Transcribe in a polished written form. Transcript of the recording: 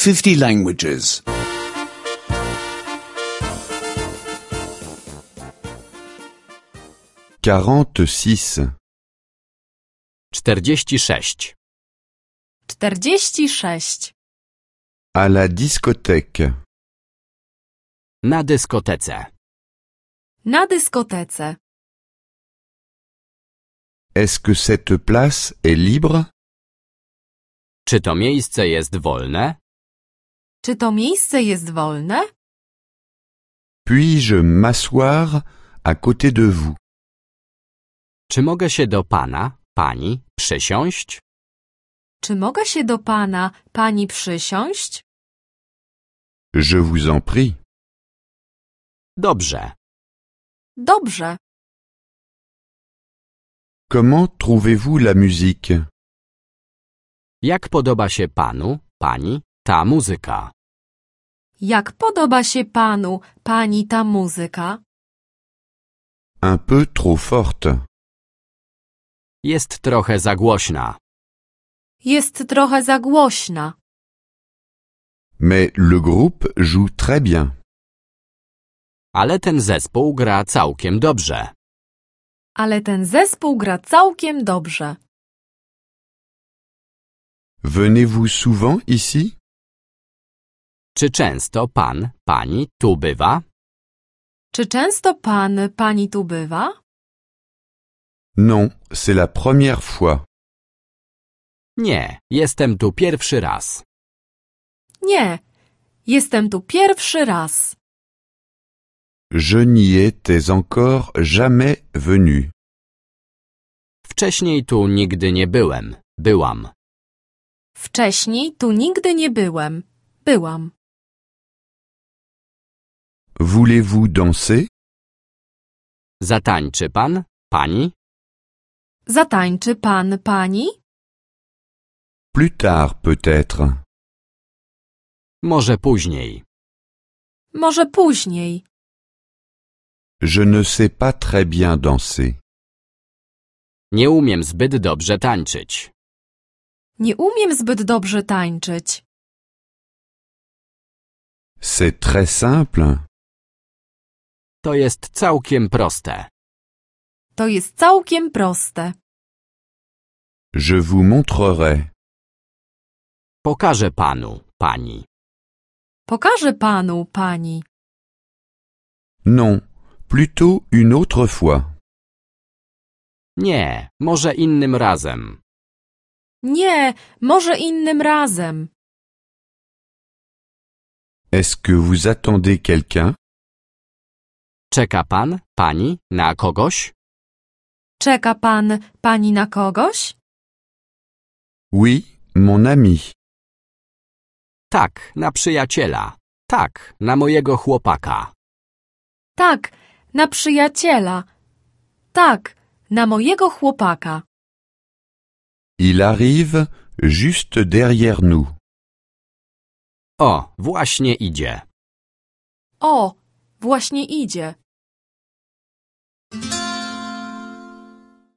50 languages. 46. 46. 46. À la discothèque. Na dyskotece. Na dyskotece. Est-ce que cette place est libre? Czy to miejsce jest wolne? Czy to miejsce jest wolne? Puis-je m'asseoir à côté de vous? Czy mogę się do pana, pani przysiąść? Czy mogę się do pana, pani przysiąść? Je vous en prie. Dobrze. Dobrze. Comment trouvez-vous la musique? Jak podoba się panu, pani ta muzyka? Jak podoba się panu, pani ta muzyka? Un peu trop forte. Jest trochę za głośna. Jest trochę za głośna. Mais le groupe joue très bien. Ale ten zespół gra całkiem dobrze. Ale ten zespół gra całkiem dobrze. Venez-vous souvent ici? Czy często pan, pani tu bywa? Czy często pan, pani tu bywa? Non, c'est la première fois. Nie, jestem tu pierwszy raz. Nie, jestem tu pierwszy raz. Je n'y étais encore jamais venu. Wcześniej tu nigdy nie byłem. Byłam. Wcześniej tu nigdy nie byłem. Byłam. Voulez-vous danser? Zatańczy pan, pani? Zatańczy pan, pani? Plus tard peut-être. Może później. Może później. Je ne sais pas très bien danser. Nie umiem zbyt dobrze tańczyć. Nie umiem zbyt dobrze tańczyć. C'est très simple. To jest całkiem proste. To jest całkiem proste. Je vous montrerai. Pokażę panu, pani. Pokażę panu, pani. Non, plutôt une autre fois. Nie, może innym razem. Nie, może innym razem. Est-ce que vous attendez quelqu'un? Czeka pan, pani na kogoś? Czeka pan, pani na kogoś? Oui, mon ami. Tak, na przyjaciela. Tak, na mojego chłopaka. Tak, na przyjaciela. Tak, na mojego chłopaka. Il arrive juste derrière nous. O, właśnie idzie. O, właśnie idzie.